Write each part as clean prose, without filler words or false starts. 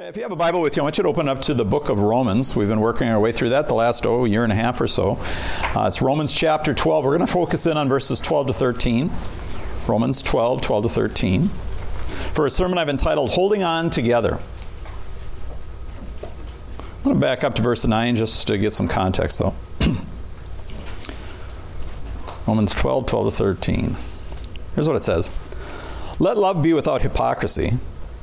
If you have a Bible with you, I want you to open up to the book of Romans. We've been working our way through that the last year and a half or so. It's Romans chapter 12. We're going to focus in on verses 12 to 13. Romans 12 to 13. For a sermon I've entitled, Holding On Together. I'm going to back up to verse 9 just to get some context, though. Romans 12 to 13. Here's what it says. Let love be without hypocrisy.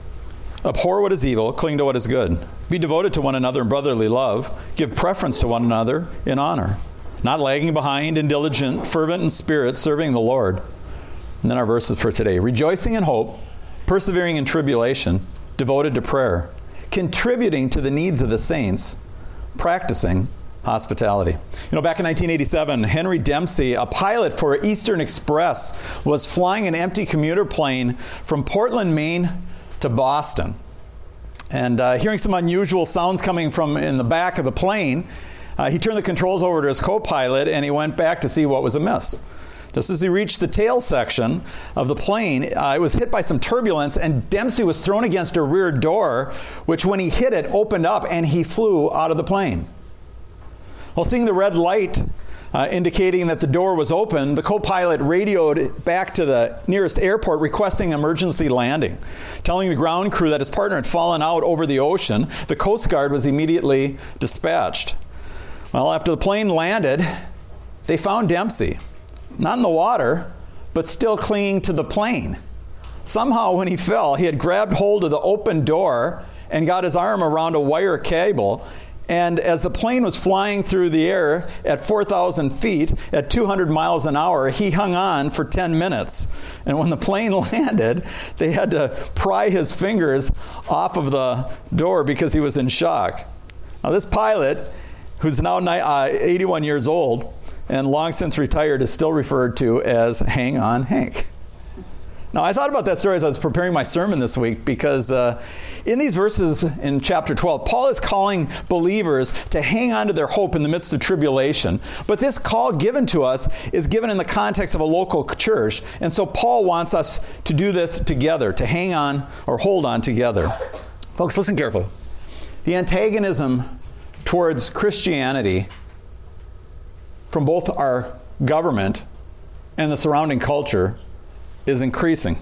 Abhor what is evil, cling to what is good. Be devoted to one another in brotherly love. Give preference to one another in honor. Not lagging behind and diligent, fervent in spirit, serving the Lord. And then our verses for today. Rejoicing in hope, persevering in tribulation, devoted to prayer, contributing to the needs of the saints, practicing hospitality. You know, back in 1987, Henry Dempsey, a pilot for Eastern Express, was flying an empty commuter plane from Portland, Maine, to Boston. And hearing some unusual sounds coming from in the back of the plane, he turned the controls over to his co-pilot and he went back to see what was amiss. Just as he reached the tail section of the plane, it was hit by some turbulence and Dempsey was thrown against a rear door, which when he hit it, opened up and he flew out of the plane. Well, seeing the red light indicating that the door was open, the co-pilot radioed back to the nearest airport requesting emergency landing. Telling the ground crew that his partner had fallen out over the ocean, the Coast Guard was immediately dispatched. Well, after the plane landed, they found Dempsey, not in the water, but still clinging to the plane. Somehow when he fell, he had grabbed hold of the open door and got his arm around a wire cable. And as the plane was flying through the air at 4,000 feet at 200 miles an hour, he hung on for 10 minutes. And when the plane landed, they had to pry his fingers off of the door because he was in shock. Now this pilot, who's now 81 years old and long since retired, is still referred to as Hang On Hank. Now, I thought about that story as I was preparing my sermon this week because in these verses in chapter 12, Paul is calling believers to hang on to their hope in the midst of tribulation. But this call given to us is given in the context of a local church. And so Paul wants us to do this together, to hang on or hold on together. Folks, listen carefully. The antagonism towards Christianity from both our government and the surrounding culture is increasing.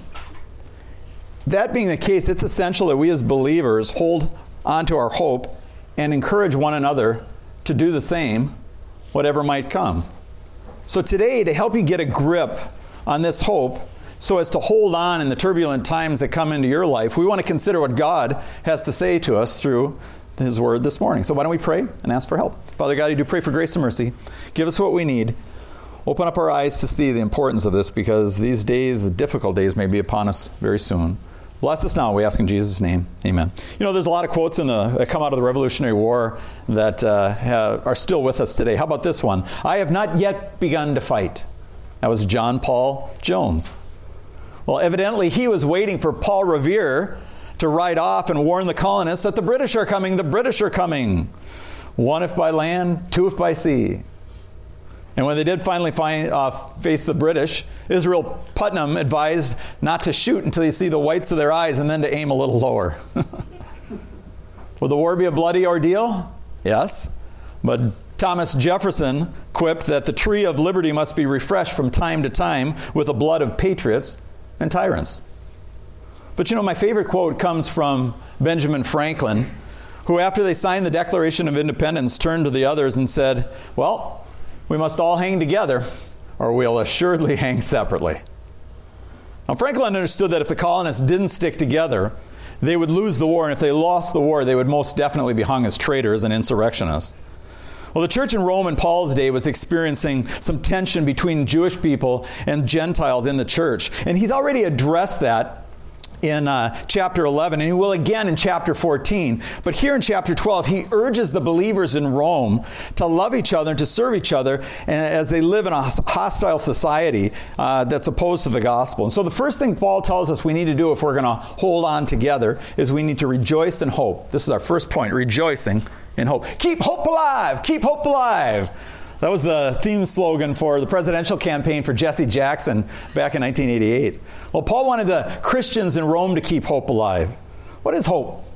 That being the case, it's essential that we as believers hold on to our hope and encourage one another to do the same, whatever might come. So today, to help you get a grip on this hope so as to hold on in the turbulent times that come into your life, we want to consider what God has to say to us through His Word this morning. So why don't we pray and ask for help? Father God, I do pray for grace and mercy. Give us what we need. Open up our eyes to see the importance of this because these days, difficult days, may be upon us very soon. Bless us now, we ask in Jesus' name. Amen. You know, there's a lot of quotes that come out of the Revolutionary War that are still with us today. How about this one? I have not yet begun to fight. That was John Paul Jones. Well, evidently he was waiting for Paul Revere to ride off and warn the colonists that the British are coming, the British are coming. One if by land, two if by sea. And when they did finally face the British, Israel Putnam advised not to shoot until you see the whites of their eyes and then to aim a little lower. Will the war be a bloody ordeal? Yes. But Thomas Jefferson quipped that the tree of liberty must be refreshed from time to time with the blood of patriots and tyrants. But you know, my favorite quote comes from Benjamin Franklin, who after they signed the Declaration of Independence turned to the others and said, well, we must all hang together, or we'll assuredly hang separately. Now, Franklin understood that if the colonists didn't stick together, they would lose the war, and if they lost the war, they would most definitely be hung as traitors and insurrectionists. Well, the church in Rome in Paul's day was experiencing some tension between Jewish people and Gentiles in the church, and he's already addressed that in chapter 11, and he will again in chapter 14. But here in chapter 12, he urges the believers in Rome to love each other and to serve each other as they live in a hostile society that's opposed to the gospel. And so the first thing Paul tells us we need to do if we're going to hold on together is we need to rejoice in hope. This is our first point, rejoicing in hope. Keep hope alive! Keep hope alive! That was the theme slogan for the presidential campaign for Jesse Jackson back in 1988. Well, Paul wanted the Christians in Rome to keep hope alive. What is hope?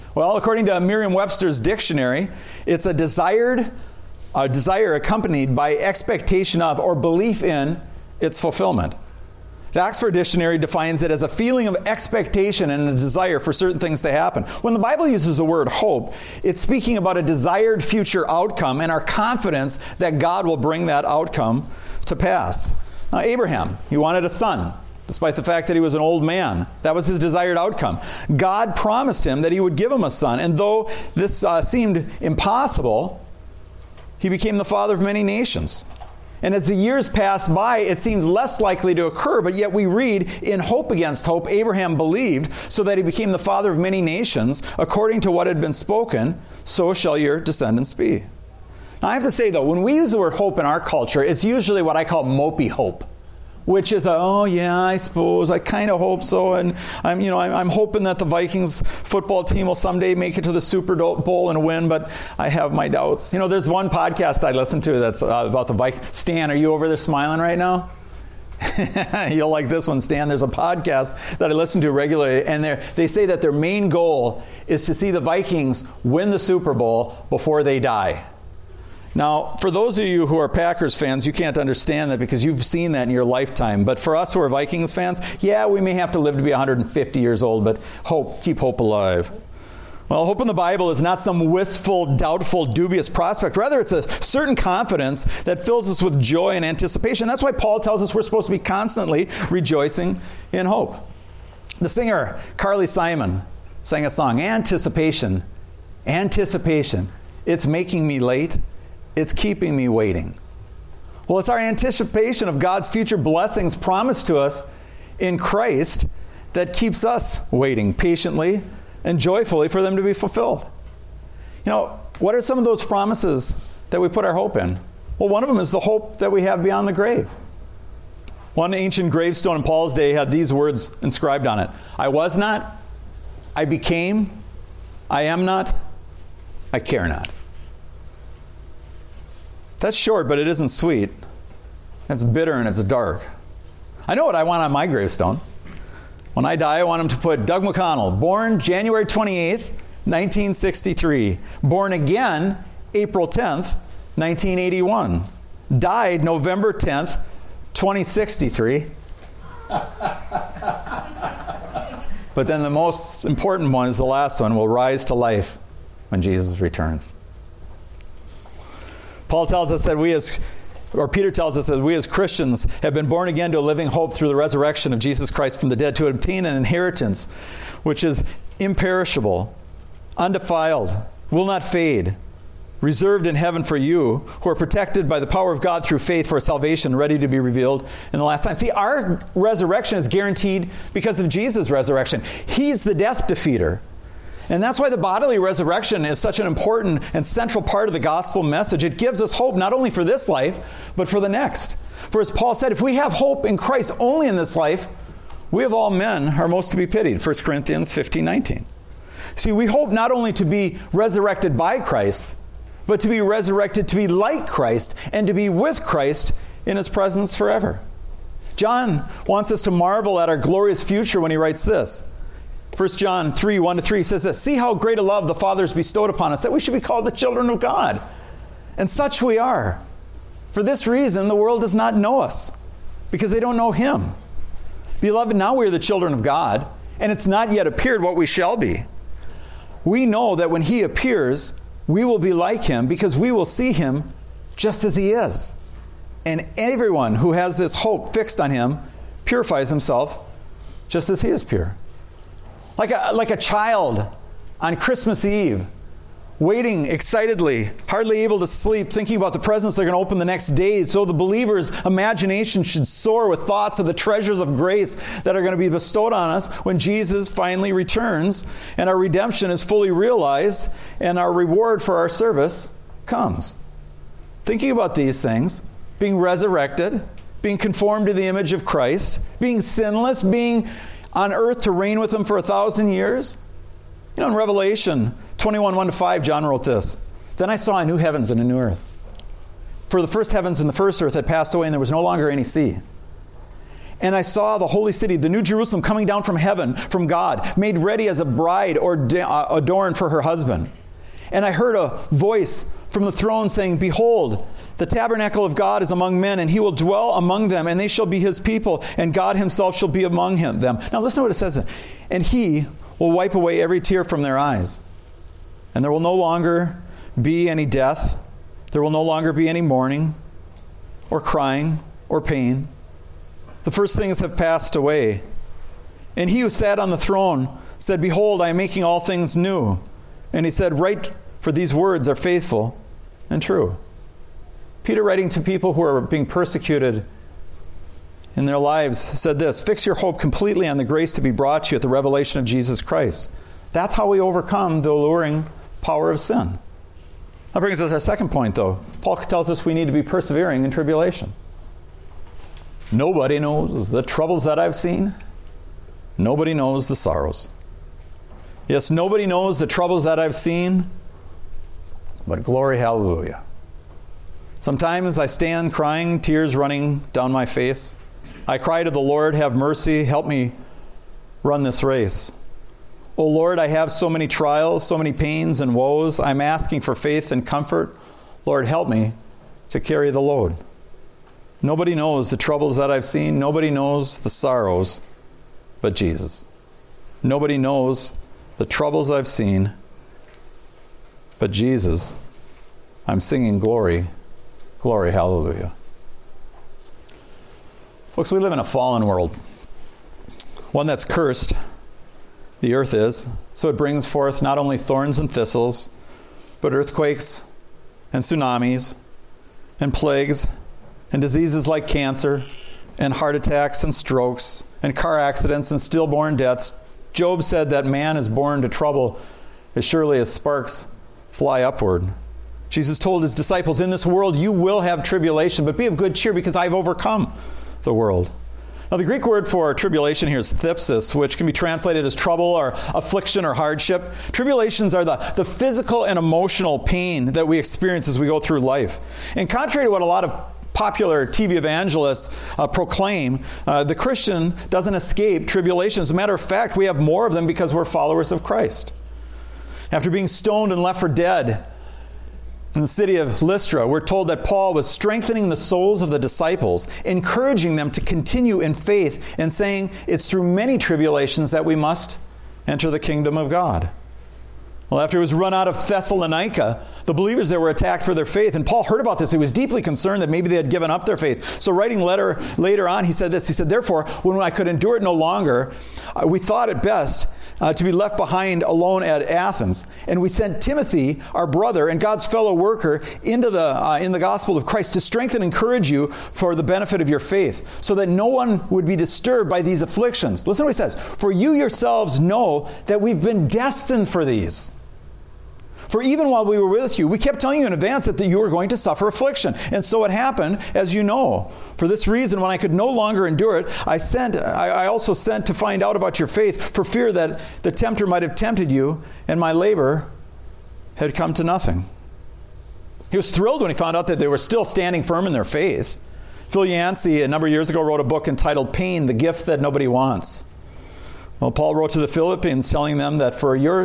Well, according to Merriam-Webster's dictionary, it's a desire accompanied by expectation of or belief in its fulfillment. The Oxford Dictionary defines it as a feeling of expectation and a desire for certain things to happen. When the Bible uses the word hope, it's speaking about a desired future outcome and our confidence that God will bring that outcome to pass. Now, Abraham, he wanted a son, despite the fact that he was an old man. That was his desired outcome. God promised him that he would give him a son, and though this seemed impossible, he became the father of many nations. And as the years passed by, it seemed less likely to occur, but yet we read, in hope against hope, Abraham believed, so that he became the father of many nations, according to what had been spoken, so shall your descendants be. Now I have to say though, when we use the word hope in our culture, it's usually what I call mopey hope, which is oh yeah, I suppose, I kind of hope so, and I'm hoping that the Vikings football team will someday make it to the Super Bowl and win, but I have my doubts. There's one podcast I listen to that's about the Vikings. Stan, are you over there smiling right now? You'll like this one, Stan. There's a podcast that I listen to regularly, and they say that their main goal is to see the Vikings win the Super Bowl before they die. Now, for those of you who are Packers fans, you can't understand that because you've seen that in your lifetime. But for us who are Vikings fans, yeah, we may have to live to be 150 years old, but keep hope alive. Well, hope in the Bible is not some wistful, doubtful, dubious prospect. Rather, it's a certain confidence that fills us with joy and anticipation. That's why Paul tells us we're supposed to be constantly rejoicing in hope. The singer Carly Simon sang a song, Anticipation, Anticipation. It's making me late. It's keeping me waiting. Well, it's our anticipation of God's future blessings promised to us in Christ that keeps us waiting patiently and joyfully for them to be fulfilled. What are some of those promises that we put our hope in? Well, one of them is the hope that we have beyond the grave. One ancient gravestone in Paul's day had these words inscribed on it. I was not, I became, I am not, I care not. That's short, but it isn't sweet. It's bitter and it's dark. I know what I want on my gravestone. When I die, I want them to put Doug McConnell, born January 28th, 1963. Born again, April 10th, 1981. Died November 10th, 2063. But then the most important one is the last one, will rise to life when Jesus returns. Peter tells us that we as Christians have been born again to a living hope through the resurrection of Jesus Christ from the dead, to obtain an inheritance which is imperishable, undefiled, will not fade, reserved in heaven for you, who are protected by the power of God through faith for a salvation ready to be revealed in the last time. See, our resurrection is guaranteed because of Jesus' resurrection. He's the death defeater. And that's why the bodily resurrection is such an important and central part of the gospel message. It gives us hope not only for this life, but for the next. For as Paul said, if we have hope in Christ only in this life, we of all men are most to be pitied. 1 Corinthians 15:19. See, we hope not only to be resurrected by Christ, but to be resurrected to be like Christ and to be with Christ in His presence forever. John wants us to marvel at our glorious future when he writes this. 1 John 3, 1-3 says this, see how great a love the Father has bestowed upon us, that we should be called the children of God. And such we are. For this reason, the world does not know us, because they don't know Him. Beloved, now we are the children of God, and it's not yet appeared what we shall be. We know that when He appears, we will be like Him, because we will see Him just as He is. And everyone who has this hope fixed on Him purifies himself just as He is pure. Like a child on Christmas Eve, waiting excitedly, hardly able to sleep, thinking about the presents they're going to open the next day. So the believer's imagination should soar with thoughts of the treasures of grace that are going to be bestowed on us when Jesus finally returns and our redemption is fully realized and our reward for our service comes. Thinking about these things, being resurrected, being conformed to the image of Christ, being sinless, being on earth to reign with Him for 1,000 years. In Revelation 21, 1-5, John wrote this. Then I saw a new heavens and a new earth. For the first heavens and the first earth had passed away, and there was no longer any sea. And I saw the holy city, the new Jerusalem, coming down from heaven, from God, made ready as a bride adorned for her husband. And I heard a voice from the throne saying, Behold, the tabernacle of God is among men, and he will dwell among them, and they shall be his people, and God himself shall be among them. Now listen to what it says. And he will wipe away every tear from their eyes. And there will no longer be any death. There will no longer be any mourning, or crying, or pain. The first things have passed away. And he who sat on the throne said, Behold, I am making all things new. And he said, Write, for these words are faithful and true. Peter, writing to people who are being persecuted in their lives, said this, Fix your hope completely on the grace to be brought to you at the revelation of Jesus Christ. That's how we overcome the alluring power of sin. That brings us to our second point, though. Paul tells us we need to be persevering in tribulation. Nobody knows the troubles that I've seen. Nobody knows the sorrows. Yes, nobody knows the troubles that I've seen, but glory, hallelujah. Sometimes I stand crying, tears running down my face. I cry to the Lord, have mercy, help me run this race. Oh Lord, I have so many trials, so many pains and woes. I'm asking for faith and comfort. Lord, help me to carry the load. Nobody knows the troubles that I've seen. Nobody knows the sorrows but Jesus. Nobody knows the troubles I've seen but Jesus. I'm singing glory, glory, hallelujah. Folks, we live in a fallen world. One that's cursed, the earth is. So it brings forth not only thorns and thistles, but earthquakes and tsunamis and plagues and diseases like cancer and heart attacks and strokes and car accidents and stillborn deaths. Job said that man is born to trouble as surely as sparks fly upward. Jesus told his disciples, in this world you will have tribulation, but be of good cheer because I've overcome the world. Now the Greek word for tribulation here is thlipsis, which can be translated as trouble or affliction or hardship. Tribulations are the physical and emotional pain that we experience as we go through life. And contrary to what a lot of popular TV evangelists proclaim, the Christian doesn't escape tribulation. As a matter of fact, we have more of them because we're followers of Christ. After being stoned and left for dead in the city of Lystra, we're told that Paul was strengthening the souls of the disciples, encouraging them to continue in faith and saying it's through many tribulations that we must enter the kingdom of God. Well, after he was run out of Thessalonica, the believers there were attacked for their faith. And Paul heard about this. He was deeply concerned that maybe they had given up their faith. So writing later on, he said this. He said, Therefore, when I could endure it no longer, we thought it best to be left behind alone at Athens. And we sent Timothy, our brother and God's fellow worker, into in the gospel of Christ to strengthen and encourage you for the benefit of your faith, so that no one would be disturbed by these afflictions. Listen to what he says. For you yourselves know that we've been destined for these. For even while we were with you, we kept telling you in advance that you were going to suffer affliction. And so it happened, as you know. For this reason, when I could no longer endure it, I also sent to find out about your faith, for fear that the tempter might have tempted you, and my labor had come to nothing. He was thrilled when he found out that they were still standing firm in their faith. Phil Yancey, a number of years ago, wrote a book entitled Pain, the Gift That Nobody Wants. Well, Paul wrote to the Philippians telling them that for you,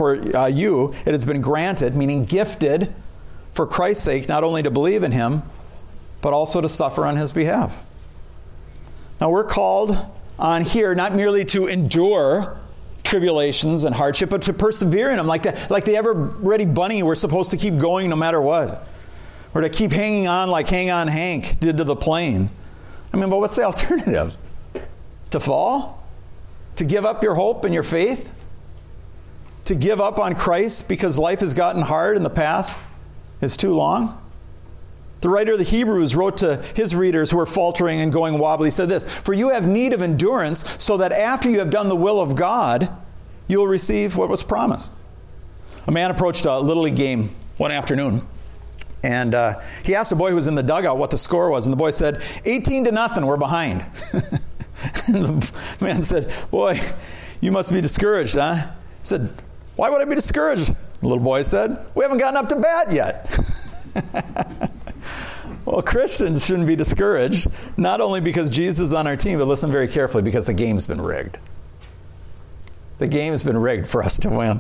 it has been granted, meaning gifted, for Christ's sake, not only to believe in him, but also to suffer on his behalf. Now, we're called on here not merely to endure tribulations and hardship, but to persevere in them. Like the ever-ready bunny, we're supposed to keep going no matter what. Or to keep hanging on like Hang On Hank did to the plane. I mean, but what's the alternative? To fall? To give up your hope and your faith? To give up on Christ because life has gotten hard and the path is too long? The writer of the Hebrews wrote to his readers who were faltering and going wobbly, he said this, For you have need of endurance, so that after you have done the will of God, you will receive what was promised. A man approached a Little League game one afternoon, and he asked the boy who was in the dugout what the score was, and the boy said, 18-0, we're behind. And the man said, Boy, you must be discouraged, huh? He said, Why would I be discouraged? The little boy said, We haven't gotten up to bat yet. Well, Christians shouldn't be discouraged, not only because Jesus is on our team, but listen very carefully, because the game's been rigged. The game's been rigged for us to win.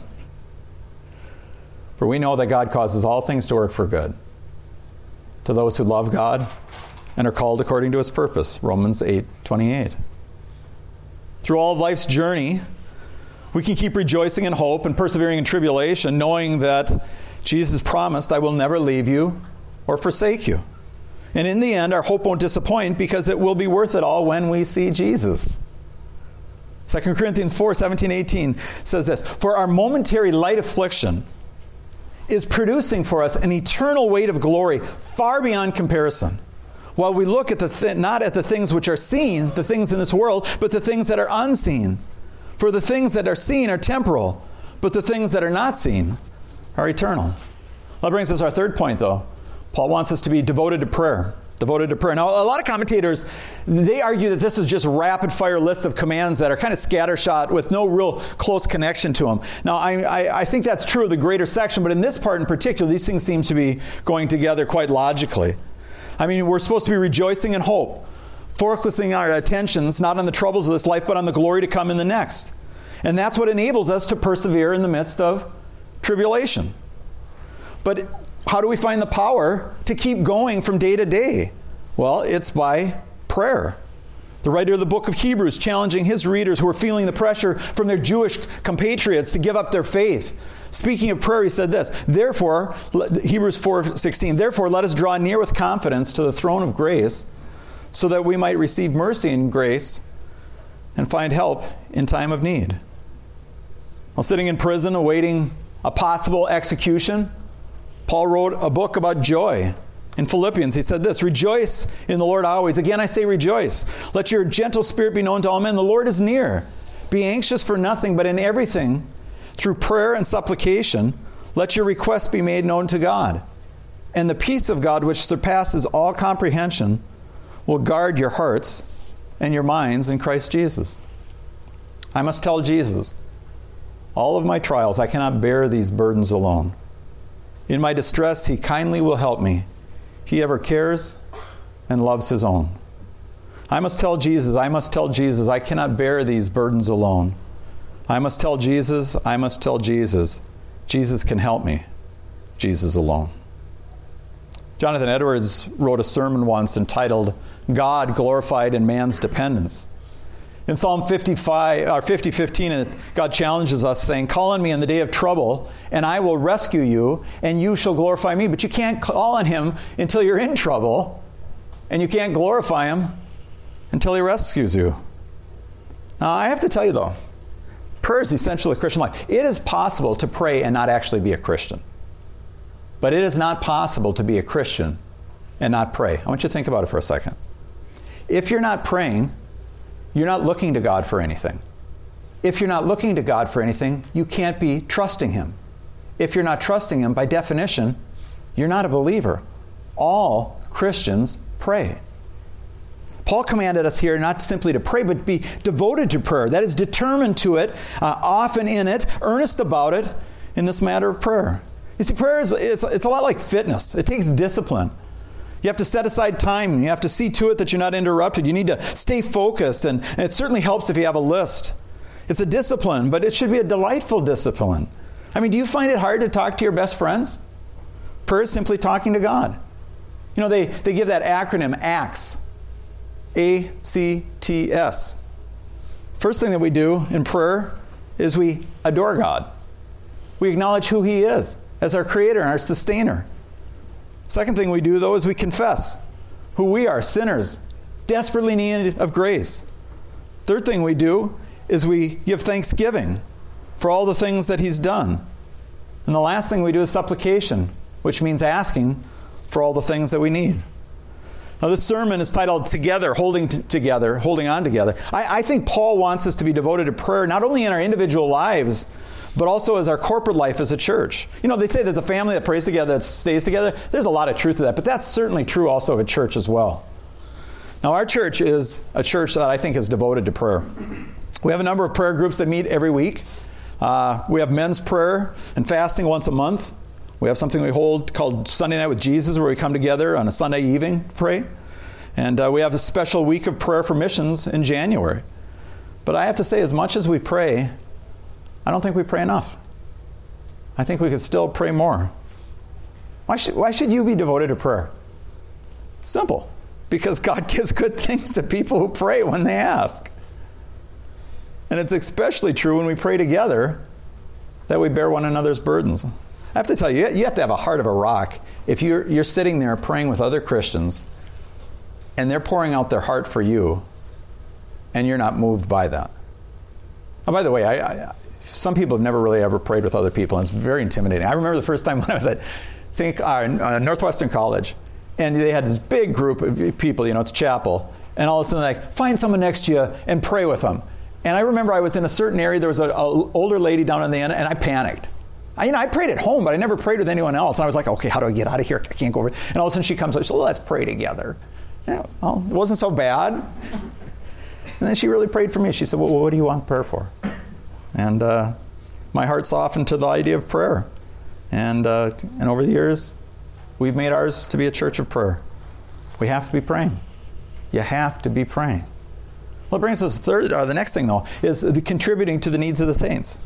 For we know that God causes all things to work for good to those who love God and are called according to his purpose. Romans 8:28. Through all of life's journey, we can keep rejoicing in hope and persevering in tribulation, knowing that Jesus promised, I will never leave you or forsake you. And in the end, our hope won't disappoint because it will be worth it all when we see Jesus. 2 Corinthians 4:17-18 says this, for our momentary light affliction is producing for us an eternal weight of glory far beyond comparison. While we look at not at the things which are seen, the things in this world, but the things that are unseen. For the things that are seen are temporal, but the things that are not seen are eternal. That brings us to our third point, though. Paul wants us to be devoted to prayer. Devoted to prayer. Now, a lot of commentators, they argue that this is just rapid-fire lists of commands that are kind of scattershot with no real close connection to them. Now, I think that's true of the greater section, but in this part in particular, these things seem to be going together quite logically. I mean, we're supposed to be rejoicing in hope, focusing our attentions not on the troubles of this life, but on the glory to come in the next. And that's what enables us to persevere in the midst of tribulation. But how do we find the power to keep going from day to day? Well, it's by prayer. The writer of the book of Hebrews challenging his readers who are feeling the pressure from their Jewish compatriots to give up their faith. Speaking of prayer, he said this, therefore, Hebrews 4:16, therefore let us draw near with confidence to the throne of grace so that we might receive mercy and grace and find help in time of need. While sitting in prison awaiting a possible execution, Paul wrote a book about joy. In Philippians, he said this, rejoice in the Lord always. Again, I say rejoice. Let your gentle spirit be known to all men. The Lord is near. Be anxious for nothing, but in everything, through prayer and supplication, let your requests be made known to God. And the peace of God, which surpasses all comprehension, will guard your hearts and your minds in Christ Jesus. I must tell Jesus, all of my trials, I cannot bear these burdens alone. In my distress, he kindly will help me. He ever cares and loves his own. I must tell Jesus, I cannot bear these burdens alone. I must tell Jesus, Jesus can help me. Jesus alone. Jonathan Edwards wrote a sermon once entitled, God Glorified in Man's Dependence. In Psalm 50:15, God challenges us saying, call on me in the day of trouble, and I will rescue you, and you shall glorify me. But you can't call on him until you're in trouble, and you can't glorify him until he rescues you. Now, I have to tell you, though, prayer is essential to Christian life. It is possible to pray and not actually be a Christian. But it is not possible to be a Christian and not pray. I want you to think about it for a second. If you're not praying, you're not looking to God for anything. If you're not looking to God for anything, you can't be trusting him. If you're not trusting him, by definition, you're not a believer. All Christians pray. Paul commanded us here not simply to pray, but be devoted to prayer. That is, determined to it, often in it, earnest about it in this matter of prayer. You see, prayer is it's a lot like fitness. It takes discipline. You have to set aside time. You have to see to it that you're not interrupted. You need to stay focused, and it certainly helps if you have a list. It's a discipline, but it should be a delightful discipline. I mean, do you find it hard to talk to your best friends? Prayer is simply talking to God. You know, they give that acronym ACTS. A-C-T-S. First thing that we do in prayer is we adore God. We acknowledge who he is as our creator and our sustainer. Second thing we do, though, is we confess who we are, sinners, desperately in need of grace. Third thing we do is we give thanksgiving for all the things that he's done. And the last thing we do is supplication, which means asking for all the things that we need. Now, this sermon is titled Together, Holding On Together. I think Paul wants us to be devoted to prayer, not only in our individual lives, but also as our corporate life as a church. You know, they say that the family that prays together, that stays together, there's a lot of truth to that, but that's certainly true also of a church as well. Now, our church is a church that I think is devoted to prayer. We have a number of prayer groups that meet every week. We have men's prayer and fasting once a month. We have something we hold called Sunday Night with Jesus, where we come together on a Sunday evening to pray. And we have a special week of prayer for missions in January. But I have to say, as much as we pray, I don't think we pray enough. I think we could still pray more. Why should you be devoted to prayer? Simple. Because God gives good things to people who pray when they ask. And it's especially true when we pray together that we bear one another's burdens. I have to tell you, you have to have a heart of a rock if you're sitting there praying with other Christians and they're pouring out their heart for you and you're not moved by that. Oh, by the way, some people have never really ever prayed with other people, and it's very intimidating. I remember the first time when I was at Northwestern College, and they had this big group of people, it's chapel, and all of a sudden they're like, find someone next to you and pray with them. And I remember I was in a certain area, there was an older lady down on the end, and I panicked. I prayed at home, but I never prayed with anyone else. And I was like, okay, how do I get out of here? I can't go over. And all of a sudden she comes up, she said, let's pray together. Yeah, well, it wasn't so bad. And then she really prayed for me. She said, well, what do you want prayer for? And my heart softened to the idea of prayer. And over the years, we've made ours to be a church of prayer. We have to be praying. You have to be praying. Well, it brings us the next thing, though, is the contributing to the needs of the saints.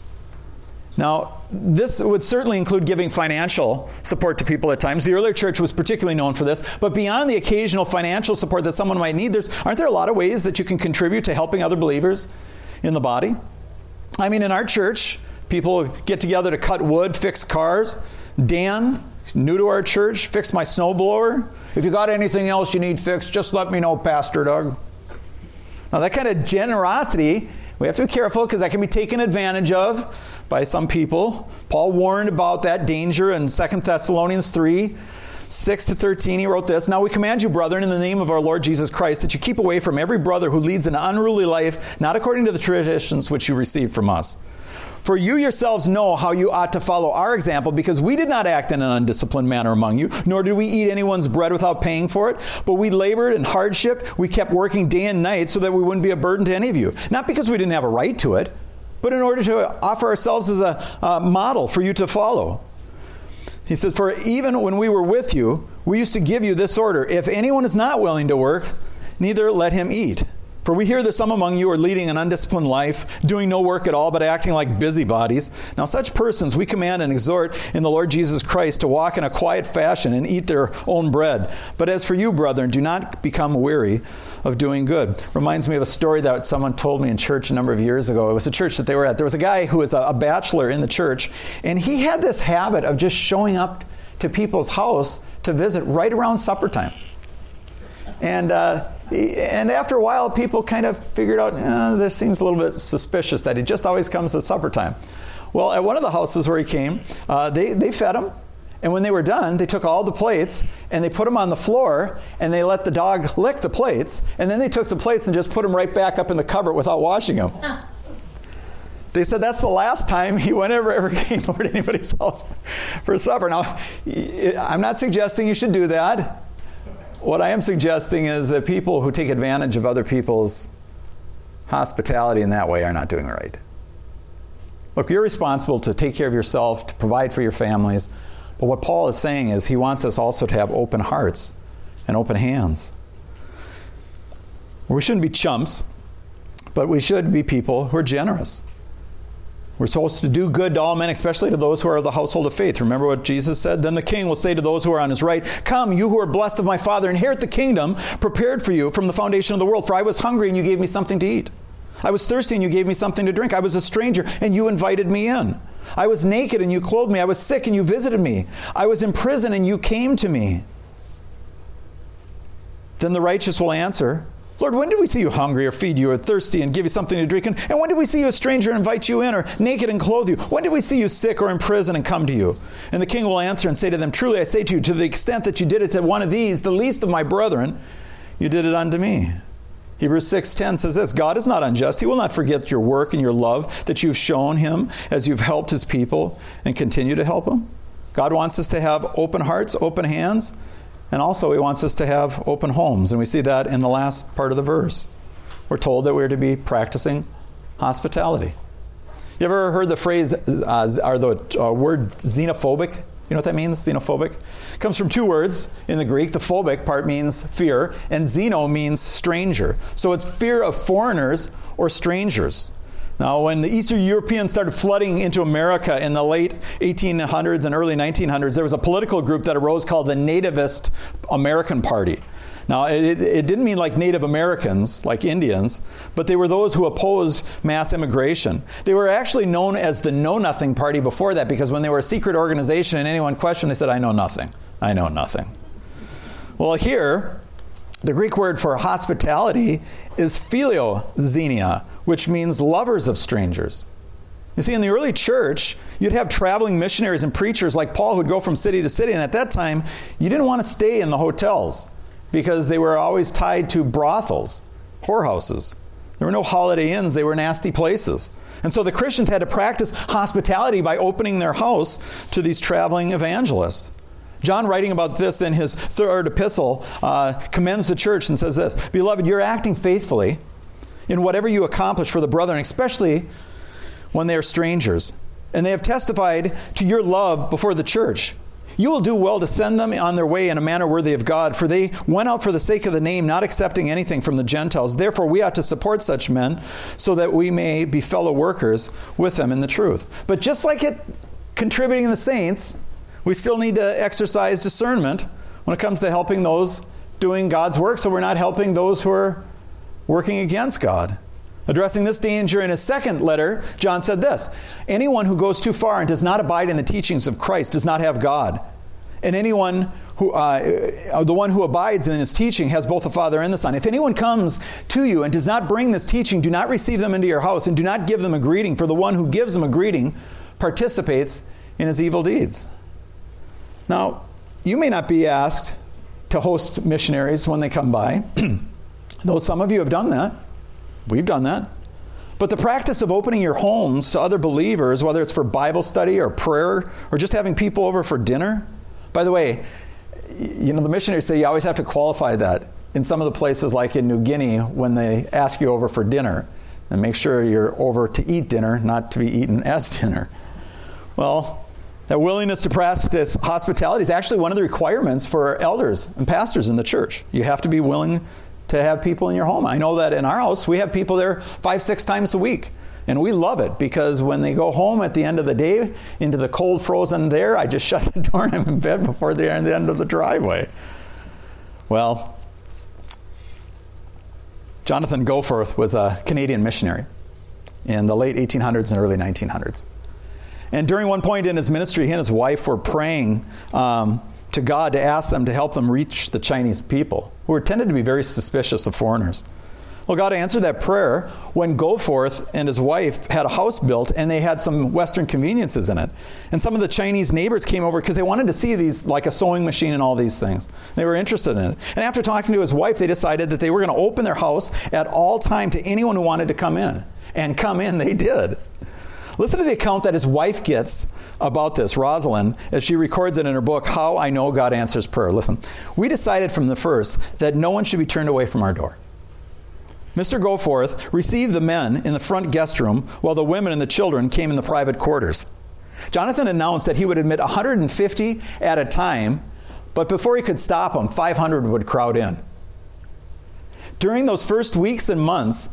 Now, this would certainly include giving financial support to people at times. The earlier church was particularly known for this. But beyond the occasional financial support that someone might need, aren't there a lot of ways that you can contribute to helping other believers in the body? I mean, in our church, people get together to cut wood, fix cars. Dan, new to our church, fixed my snowblower. If you got anything else you need fixed, just let me know, Pastor Doug. Now, that kind of generosity, we have to be careful because that can be taken advantage of by some people. Paul warned about that danger in 2 Thessalonians 3, 6-13. He wrote this, now we command you, brethren, in the name of our Lord Jesus Christ, that you keep away from every brother who leads an unruly life, not according to the traditions which you received from us. For you yourselves know how you ought to follow our example, because we did not act in an undisciplined manner among you, nor did we eat anyone's bread without paying for it. But we labored in hardship. We kept working day and night so that we wouldn't be a burden to any of you. Not because we didn't have a right to it, but in order to offer ourselves as a model for you to follow. He says, for even when we were with you, we used to give you this order. If anyone is not willing to work, neither let him eat. For we hear that some among you are leading an undisciplined life, doing no work at all, but acting like busybodies. Now such persons we command and exhort in the Lord Jesus Christ to walk in a quiet fashion and eat their own bread. But as for you, brethren, do not become weary of doing good. Reminds me of a story that someone told me in church a number of years ago. It was a church that they were at. There was a guy who was a bachelor in the church, and he had this habit of just showing up to people's house to visit right around supper time. And after a while, people kind of figured out, this seems a little bit suspicious that he just always comes at supper time. Well, at one of the houses where he came, they fed him. And when they were done, they took all the plates and they put them on the floor and they let the dog lick the plates. And then they took the plates and just put them right back up in the cupboard without washing them. They said that's the last time he ever came over to anybody's house for supper. Now, I'm not suggesting you should do that. What I am suggesting is that people who take advantage of other people's hospitality in that way are not doing it right. Look, you're responsible to take care of yourself, to provide for your families. But what Paul is saying is he wants us also to have open hearts and open hands. We shouldn't be chumps, but we should be people who are generous. We're supposed to do good to all men, especially to those who are of the household of faith. Remember what Jesus said? Then the king will say to those who are on his right, come, you who are blessed of my Father, inherit the kingdom prepared for you from the foundation of the world. For I was hungry and you gave me something to eat. I was thirsty and you gave me something to drink. I was a stranger and you invited me in. I was naked and you clothed me. I was sick and you visited me. I was in prison and you came to me. Then the righteous will answer, Lord, when did we see you hungry or feed you or thirsty and give you something to drink? And when did we see you a stranger and invite you in, or naked and clothe you? When did we see you sick or in prison and come to you? And the king will answer and say to them, truly I say to you, to the extent that you did it to one of these, the least of my brethren, you did it unto me. Hebrews 6:10 says this, God is not unjust. He will not forget your work and your love that you've shown him as you've helped his people and continue to help him. God wants us to have open hearts, open hands, and also he wants us to have open homes. And we see that in the last part of the verse. We're told that we're to be practicing hospitality. You ever heard the phrase or the word xenophobic? You know what that means, xenophobic? It comes from two words in the Greek. The phobic part means fear, and xeno means stranger. So it's fear of foreigners or strangers. Now, when the Eastern Europeans started flooding into America in the late 1800s and early 1900s, there was a political group that arose called the Nativist American Party. Now, it didn't mean like Native Americans, like Indians, but they were those who opposed mass immigration. They were actually known as the Know Nothing Party before that, because when they were a secret organization and anyone questioned, they said, I know nothing. I know nothing. Well, here, the Greek word for hospitality is philoxenia, which means lovers of strangers. You see, in the early church, you'd have traveling missionaries and preachers like Paul who'd go from city to city, and at that time, you didn't want to stay in the hotels, because they were always tied to brothels, whorehouses. There were no Holiday Inns. They were nasty places. And so the Christians had to practice hospitality by opening their house to these traveling evangelists. John, writing about this in his third epistle, commends the church and says this, Beloved, you're acting faithfully in whatever you accomplish for the brethren, especially when they are strangers. And they have testified to your love before the church. You will do well to send them on their way in a manner worthy of God, for they went out for the sake of the name, not accepting anything from the Gentiles. Therefore, we ought to support such men so that we may be fellow workers with them in the truth. But just like it contributing the saints, we still need to exercise discernment when it comes to helping those doing God's work, so we're not helping those who are working against God. Addressing this danger in his second letter, John said this, anyone who goes too far and does not abide in the teachings of Christ does not have God. And anyone who, the one who abides in his teaching has both the Father and the Son. If anyone comes to you and does not bring this teaching, do not receive them into your house and do not give them a greeting, for the one who gives them a greeting participates in his evil deeds. Now, you may not be asked to host missionaries when they come by, though some of you have done that. We've done that. But the practice of opening your homes to other believers, whether it's for Bible study or prayer or just having people over for dinner. By the way, you know, the missionaries say you always have to qualify that in some of the places like in New Guinea when they ask you over for dinner. And make sure you're over to eat dinner, not to be eaten as dinner. Well, that willingness to practice hospitality is actually one of the requirements for elders and pastors in the church. You have to be willing to have people in your home. I know that in our house, we have people there 5-6 times a week. And we love it because when they go home at the end of the day into the cold frozen there, I just shut the door and I'm in bed before they're at the end of the driveway. Well, Jonathan Goforth was a Canadian missionary in the late 1800s and early 1900s. And during one point in his ministry, he and his wife were praying to God to ask them to help them reach the Chinese people, who tended to be very suspicious of foreigners. Well, God answered that prayer when Goforth and his wife had a house built and they had some Western conveniences in it. And some of the Chinese neighbors came over because they wanted to see these, like a sewing machine and all these things. They were interested in it. And after talking to his wife, they decided that they were going to open their house at all time to anyone who wanted to come in. And come in, they did. Listen to the account that his wife gets about this, Rosalind, as she records it in her book, How I Know God Answers Prayer. Listen, we decided from the first that no one should be turned away from our door. Mr. Goforth received the men in the front guest room while the women and the children came in the private quarters. Jonathan announced that he would admit 150 at a time, but before he could stop them, 500 would crowd in. During those first weeks and months,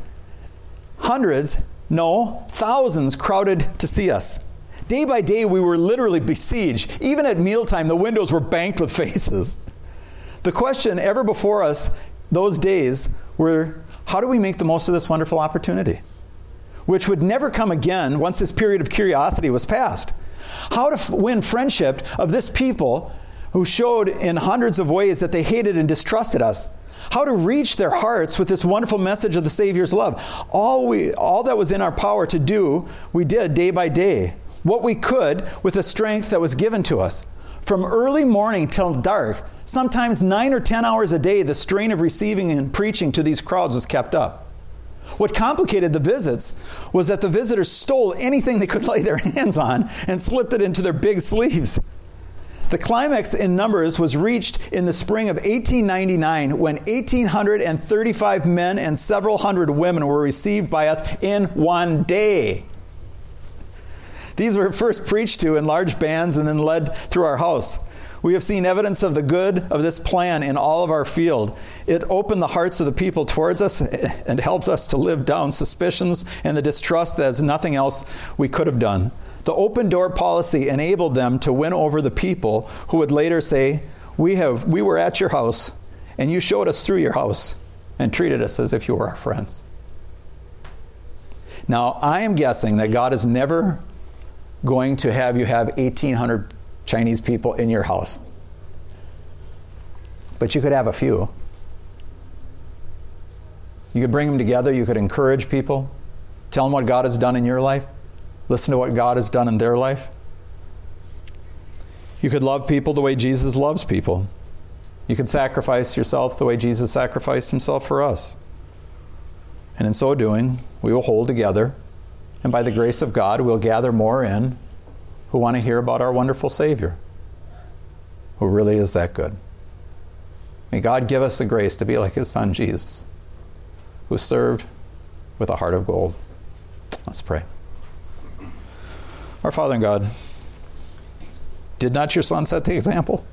thousands crowded to see us. Day by day, we were literally besieged. Even at mealtime, the windows were banked with faces. The question ever before us those days were, how do we make the most of this wonderful opportunity? Which would never come again once this period of curiosity was past. How to win friendship of this people who showed in hundreds of ways that they hated and distrusted us. How to reach their hearts with this wonderful message of the Savior's love. All that was in our power to do, we did day by day. What we could with the strength that was given to us. From early morning till dark, sometimes 9 or 10 hours a day, the strain of receiving and preaching to these crowds was kept up. What complicated the visits was that the visitors stole anything they could lay their hands on and slipped it into their big sleeves. The climax in numbers was reached in the spring of 1899 when 1,835 men and several hundred women were received by us in one day. These were first preached to in large bands and then led through our house. We have seen evidence of the good of this plan in all of our field. It opened the hearts of the people towards us and helped us to live down suspicions and the distrust as nothing else we could have done. The open door policy enabled them to win over the people who would later say, we were at your house and you showed us through your house and treated us as if you were our friends. Now, I am guessing that God is never going to have you have 1,800 Chinese people in your house. But you could have a few. You could bring them together. You could encourage people. Tell them what God has done in your life. Listen to what God has done in their life. You could love people the way Jesus loves people. You could sacrifice yourself the way Jesus sacrificed himself for us. And in so doing, we will hold together. And by the grace of God, we'll gather more in who want to hear about our wonderful Savior, who really is that good. May God give us the grace to be like his Son, Jesus, who served with a heart of gold. Let's pray. Our Father in God, did not your Son set the example?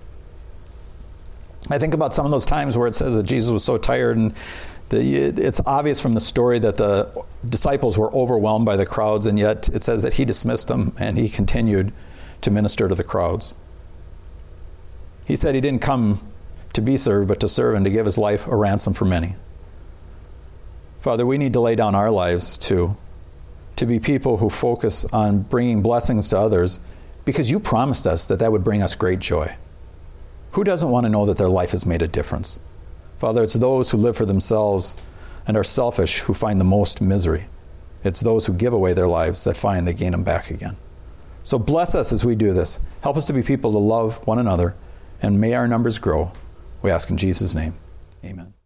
I think about some of those times where it says that Jesus was so tired, and it's obvious from the story that the disciples were overwhelmed by the crowds, and yet it says that he dismissed them and he continued to minister to the crowds. He said he didn't come to be served, but to serve and to give his life a ransom for many. Father, we need to lay down our lives too, to be people who focus on bringing blessings to others, because you promised us that that would bring us great joy. Who doesn't want to know that their life has made a difference? Father, it's those who live for themselves and are selfish who find the most misery. It's those who give away their lives that find they gain them back again. So bless us as we do this. Help us to be people to love one another, and may our numbers grow. We ask in Jesus' name. Amen.